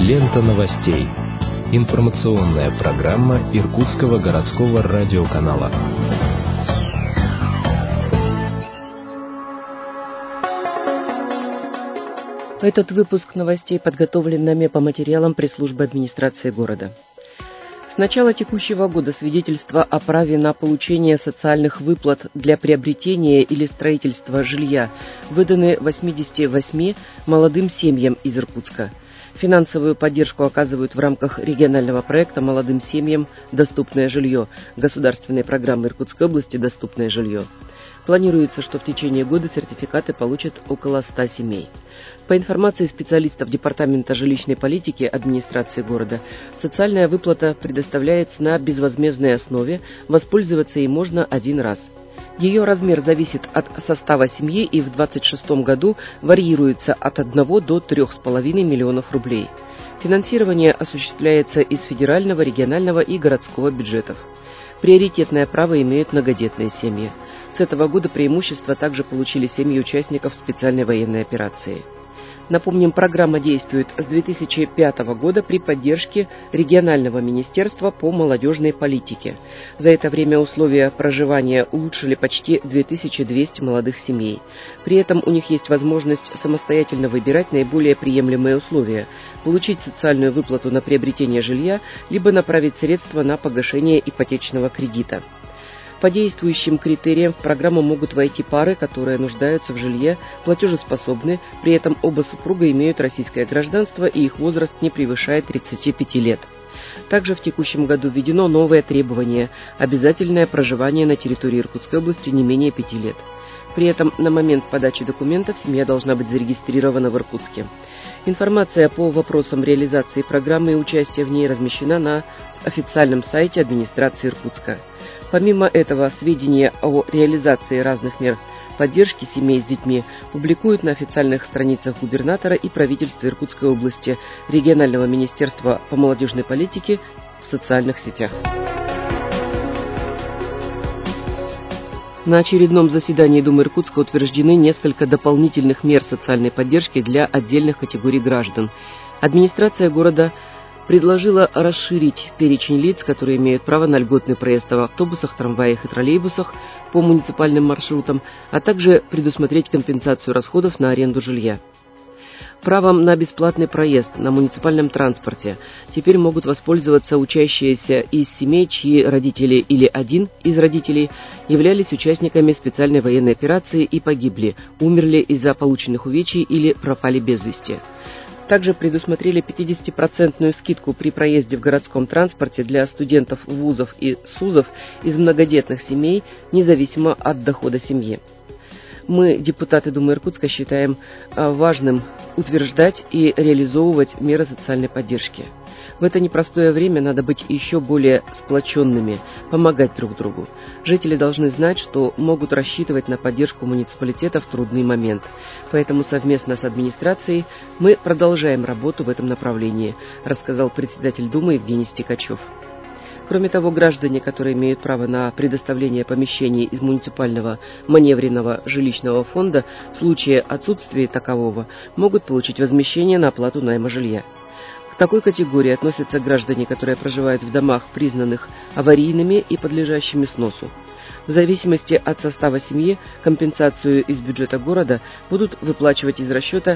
Лента новостей. Информационная программа Иркутского городского радиоканала. Этот выпуск новостей подготовлен нами по материалам пресс-службы администрации города. С начала текущего года свидетельства о праве на получение социальных выплат для приобретения или строительства жилья выданы 88 молодым семьям из Иркутска. Финансовую поддержку оказывают в рамках регионального проекта «Молодым семьям доступное жилье» государственной программы Иркутской области «Доступное жилье». Планируется, что в течение года сертификаты получат около 100 семей. По информации специалистов Департамента жилищной политики администрации города, социальная выплата предоставляется на безвозмездной основе, воспользоваться ей можно один раз. Ее размер зависит от состава семьи и в 2026 году варьируется от 1 до 3,5 миллионов рублей. Финансирование осуществляется из федерального, регионального и городского бюджетов. Приоритетное право имеют многодетные семьи. С этого года преимущество также получили семьи участников специальной военной операции. Напомним, программа действует с 2005 года при поддержке регионального министерства по молодежной политике. За это время условия проживания улучшили почти 2200 молодых семей. При этом у них есть возможность самостоятельно выбирать наиболее приемлемые условия, получить социальную выплату на приобретение жилья, либо направить средства на погашение ипотечного кредита. По действующим критериям в программу могут войти пары, которые нуждаются в жилье, платежеспособны, при этом оба супруга имеют российское гражданство и их возраст не превышает 35 лет. Также в текущем году введено новое требование – обязательное проживание на территории Иркутской области не менее 5 лет. При этом на момент подачи документов семья должна быть зарегистрирована в Иркутске. Информация по вопросам реализации программы и участия в ней размещена на официальном сайте администрации Иркутска. Помимо этого, сведения о реализации разных мер поддержки семей с детьми публикуют на официальных страницах губернатора и правительства Иркутской области, регионального министерства по молодежной политике в социальных сетях. На очередном заседании Думы Иркутска утверждены несколько дополнительных мер социальной поддержки для отдельных категорий граждан. Администрация города предложила расширить перечень лиц, которые имеют право на льготный проезд в автобусах, трамваях и троллейбусах по муниципальным маршрутам, а также предусмотреть компенсацию расходов на аренду жилья. Правом на бесплатный проезд на муниципальном транспорте теперь могут воспользоваться учащиеся из семей, чьи родители или один из родителей являлись участниками специальной военной операции и погибли, умерли из-за полученных увечий или пропали без вести. Также предусмотрели 50% скидку при проезде в городском транспорте для студентов вузов и СУЗов из многодетных семей, независимо от дохода семьи. Мы, депутаты Думы Иркутска, считаем важным утверждать и реализовывать меры социальной поддержки. В это непростое время надо быть еще более сплоченными, помогать друг другу. Жители должны знать, что могут рассчитывать на поддержку муниципалитета в трудный момент. Поэтому совместно с администрацией мы продолжаем работу в этом направлении, рассказал председатель Думы Евгений Стекачев. Кроме того, граждане, которые имеют право на предоставление помещений из муниципального маневренного жилищного фонда, в случае отсутствия такового, могут получить возмещение на оплату найма жилья. К такой категории относятся граждане, которые проживают в домах, признанных аварийными и подлежащими сносу. В зависимости от состава семьи компенсацию из бюджета города будут выплачивать из расчета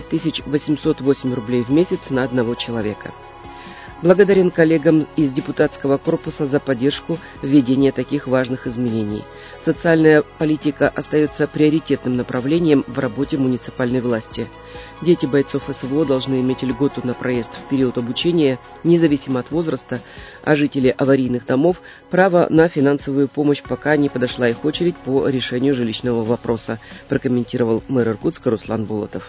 5808 рублей в месяц на одного человека. Благодарен коллегам из депутатского корпуса за поддержку введения таких важных изменений. Социальная политика остается приоритетным направлением в работе муниципальной власти. Дети бойцов СВО должны иметь льготу на проезд в период обучения, независимо от возраста, а жители аварийных домов – право на финансовую помощь, пока не подошла их очередь по решению жилищного вопроса, прокомментировал мэр Иркутска Руслан Болотов.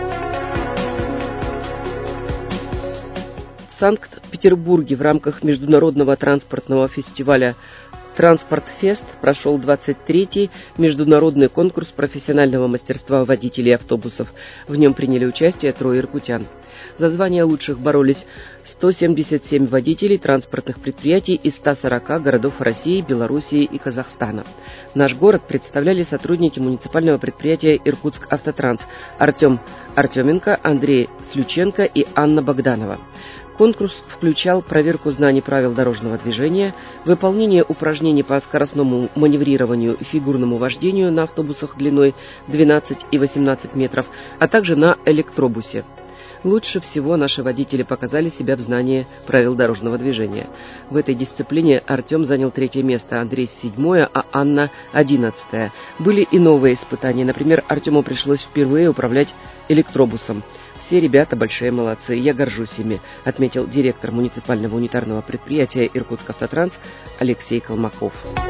В Санкт-Петербурге в рамках международного транспортного фестиваля «Транспортфест» прошел 23-й международный конкурс профессионального мастерства водителей автобусов. В нем приняли участие 3 иркутян. За звание лучших боролись 177 водителей транспортных предприятий из 140 городов России, Белоруссии и Казахстана. Наш город представляли сотрудники муниципального предприятия «Иркутск-Автотранс» Артем Артеменко, Андрей Слюченко и Анна Богданова. Конкурс включал проверку знаний правил дорожного движения, выполнение упражнений по скоростному маневрированию и фигурному вождению на автобусах длиной 12 и 18 метров, а также на электробусе. Лучше всего наши водители показали себя в знании правил дорожного движения. В этой дисциплине Артем занял 3-е место, Андрей 7-е, а Анна 11-е. Были и новые испытания. Например, Артему пришлось впервые управлять электробусом. Все ребята большие молодцы, я горжусь ими, отметил директор муниципального унитарного предприятия «Иркутск-Автотранс» Алексей Колмаков.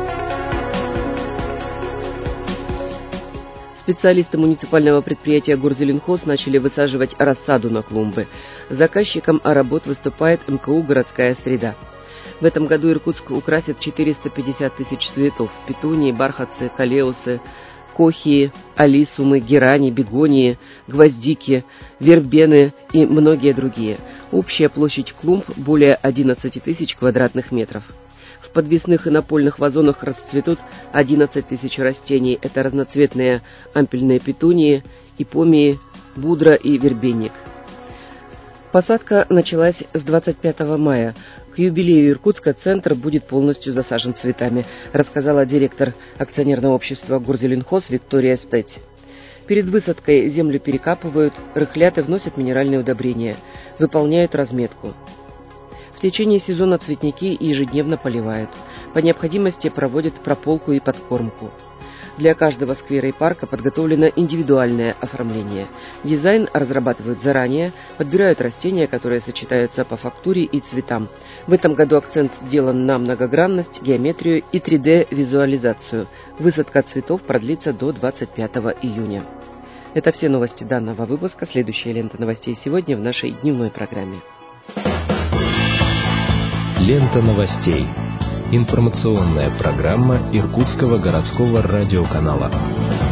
Специалисты муниципального предприятия «Горзеленхоз» начали высаживать рассаду на клумбы. Заказчиком работ выступает МКУ «Городская среда». В этом году Иркутск украсит 450 тысяч цветов – петунии, бархатцы, калеусы, кохии, алисумы, герани, бегонии, гвоздики, вербены и многие другие. Общая площадь клумб более 11 тысяч квадратных метров. В подвесных и напольных вазонах расцветут 11 тысяч растений. Это разноцветные ампельные петунии, ипомии, будра и вербенник. Посадка началась с 25 мая. К юбилею Иркутска центр будет полностью засажен цветами, рассказала директор акционерного общества «Горзеленхоз» Виктория Стеть. Перед высадкой землю перекапывают, рыхлят и вносят минеральные удобрения, выполняют разметку. В течение сезона цветники ежедневно поливают. По необходимости проводят прополку и подкормку. Для каждого сквера и парка подготовлено индивидуальное оформление. Дизайн разрабатывают заранее, подбирают растения, которые сочетаются по фактуре и цветам. В этом году акцент сделан на многогранность, геометрию и 3D-визуализацию. Высадка цветов продлится до 25 июня. Это все новости данного выпуска. Следующая лента новостей сегодня в нашей дневной программе. Лента новостей. Информационная программа Иркутского городского радиоканала.